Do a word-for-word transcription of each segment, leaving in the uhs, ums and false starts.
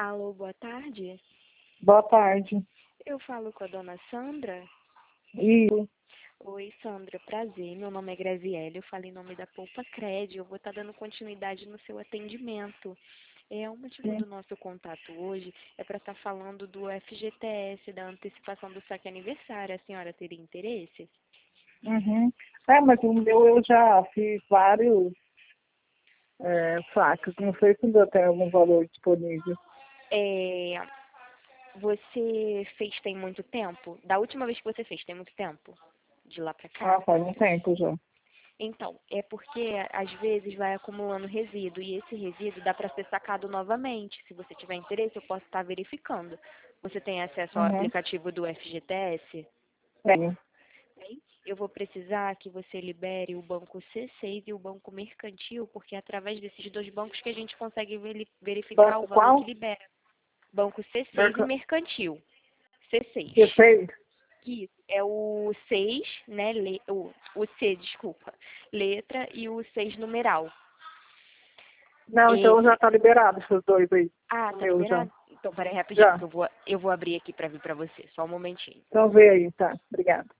Alô, boa tarde. Boa tarde. Eu falo com a dona Sandra. Isso. Oi, Sandra, prazer. Meu nome é Graziele, eu falo em nome da Poupa Cred. Eu vou estar dando continuidade no seu atendimento. É, o motivo Sim. do nosso contato hoje é para estar falando do F G T S, da antecipação do saque aniversário. A senhora teria interesse? Uhum. É, mas o meu eu já fiz vários é, saques. Não sei se ainda tem algum valor disponível. É, você fez tem muito tempo? Da última vez que você fez, tem muito tempo? De lá para cá? Ah, faz um tempo já. Então, é porque às vezes vai acumulando resíduo e esse resíduo dá para ser sacado novamente. Se você tiver interesse, eu posso estar verificando. Você tem acesso ao Uhum. aplicativo do F G T S? Tem. Bem, eu vou precisar que você libere o banco C seis e o banco mercantil, porque é através desses dois bancos que a gente consegue veri- verificar o Banco valor que qual? libera. Banco C seis e Banco mercantil. C seis. que fez? Isso, é o seis, né, le, o, o C, desculpa, letra e o seis numeral. Não, então já Esse. tá liberado esses dois aí. Ah, O tá meu já. liberado? Então, peraí rapidinho, Já. que eu vou, eu vou abrir aqui pra vir pra você, só um momentinho. Então vê aí, tá? Obrigada.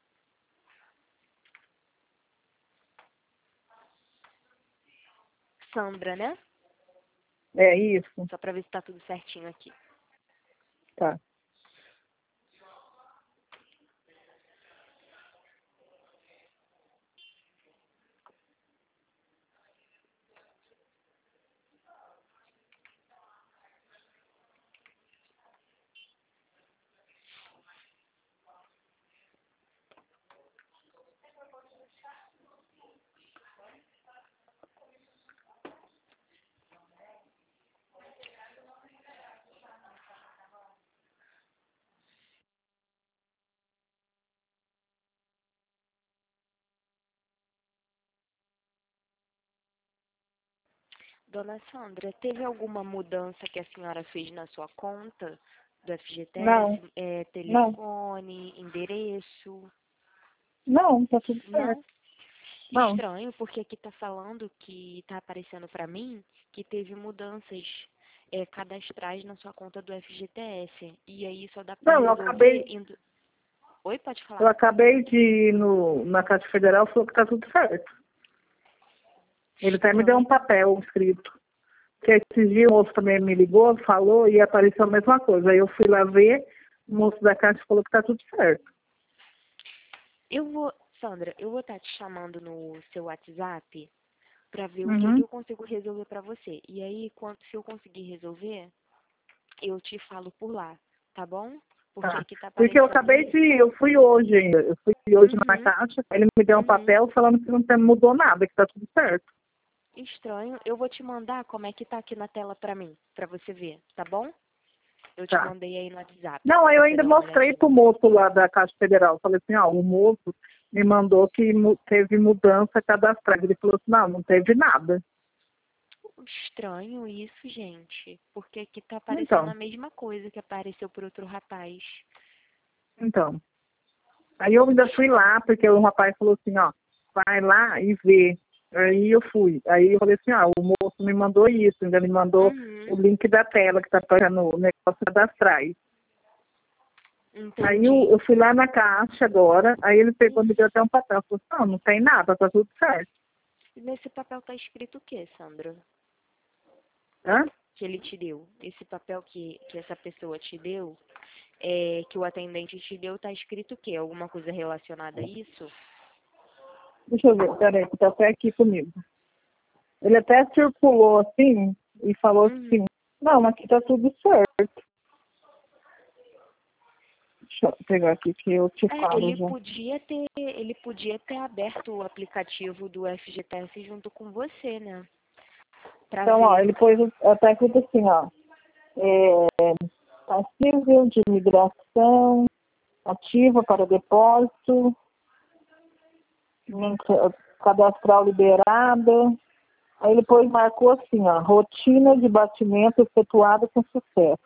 Sandra, né? É isso. Só pra ver se tá tudo certinho aqui. Tá. Dona Sandra, teve alguma mudança que a senhora fez na sua conta do Não. F G T S? É, Não. telefone, endereço? Não, tá tudo certo. Não? Não. Estranho, porque aqui tá falando que tá aparecendo pra mim que teve mudanças é, cadastrais na sua conta do F G T S. E aí só dá pra Não, eu resolver acabei, indo. Oi, pode eu falar. acabei de ir no, na Caixa Federal e falou que tá tudo certo. Ele até me deu um Estranho. papel escrito. Que esses dias o moço também me ligou, falou e apareceu a mesma coisa. Aí eu fui lá ver, o moço da Caixa falou que tá tudo certo. Eu vou, Sandra, eu vou estar te chamando no seu WhatsApp pra ver o que que Uhum. eu consigo resolver pra você. E aí, quando, se eu conseguir resolver, eu te falo por lá, tá bom? Porque Tá. aqui tá Porque eu aparecendo acabei isso. de ir, eu fui hoje ainda. Eu fui hoje na Uhum, Caixa, ele me deu um uhum. papel falando que não tem- mudou nada, que tá tudo certo. Estranho. Eu vou te mandar como é que tá aqui na tela pra mim, pra você ver, tá bom? Eu te Tá. mandei aí no WhatsApp Não, pra aí eu você ainda dar uma mostrei olhadinha. pro moço lá da Caixa Federal. Falei assim, ó, o moço me mandou que mu- teve mudança cadastral. Ele falou assim, não, não teve nada. Estranho isso, gente. Porque aqui tá aparecendo Então, a mesma coisa que apareceu por outro rapaz. então. Aí eu ainda fui lá, porque o rapaz falou assim, ó, vai lá e vê. Aí eu fui. Aí eu falei assim, ó, o moço me mandou isso, ainda me mandou o Uhum, link da tela que tá fazendo o negócio cadastrais. Aí eu, entendi. eu fui lá na caixa agora, aí ele pegou, me deu até um papel, falou assim, não, não tem nada, tá tudo certo. E nesse papel tá escrito o que, Sandra? Hã? Que ele te deu? Esse papel que, que essa pessoa te deu, é, que o atendente te deu, tá escrito o quê? Alguma coisa relacionada a isso? Deixa eu ver, peraí, que tá até aqui comigo. Ele até circulou assim e falou Uhum. assim, não, aqui tá tudo certo. Deixa eu pegar aqui que eu te É, falo ele já. podia ter, ele podia ter aberto o aplicativo do F G T S junto com você, né? Pra Então, ó, ver. ele pôs até escrito assim, ó, é, passível de migração, ativa para depósito, link cadastral liberada. Aí ele depois marcou assim, ó, rotina de batimento efetuada com sucesso.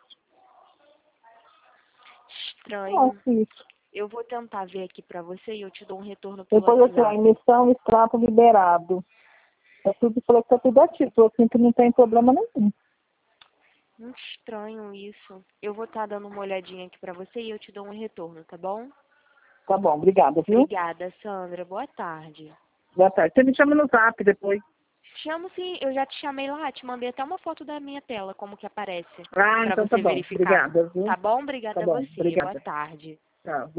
Estranho. Nossa, isso. Eu vou tentar ver aqui pra você e eu te dou um retorno pelo Depois assim, ó, WhatsApp. emissão extrato liberado. É tudo, falou que tá tudo ativo, falou assim que não tem problema nenhum. Muito estranho isso. Eu vou estar dando uma olhadinha aqui pra você e eu te dou um retorno, tá bom? Tá bom, obrigada, viu? Obrigada, Sandra. Boa tarde. Boa tarde. Você me chama no zap depois. Chamo sim, eu já te chamei lá, te mandei até uma foto da minha tela, como que aparece, Ah, pra então você tá bom. verificar. Obrigada, viu? Tá bom? Obrigada Tá a bom, você. Boa obrigada. tarde. Tchau.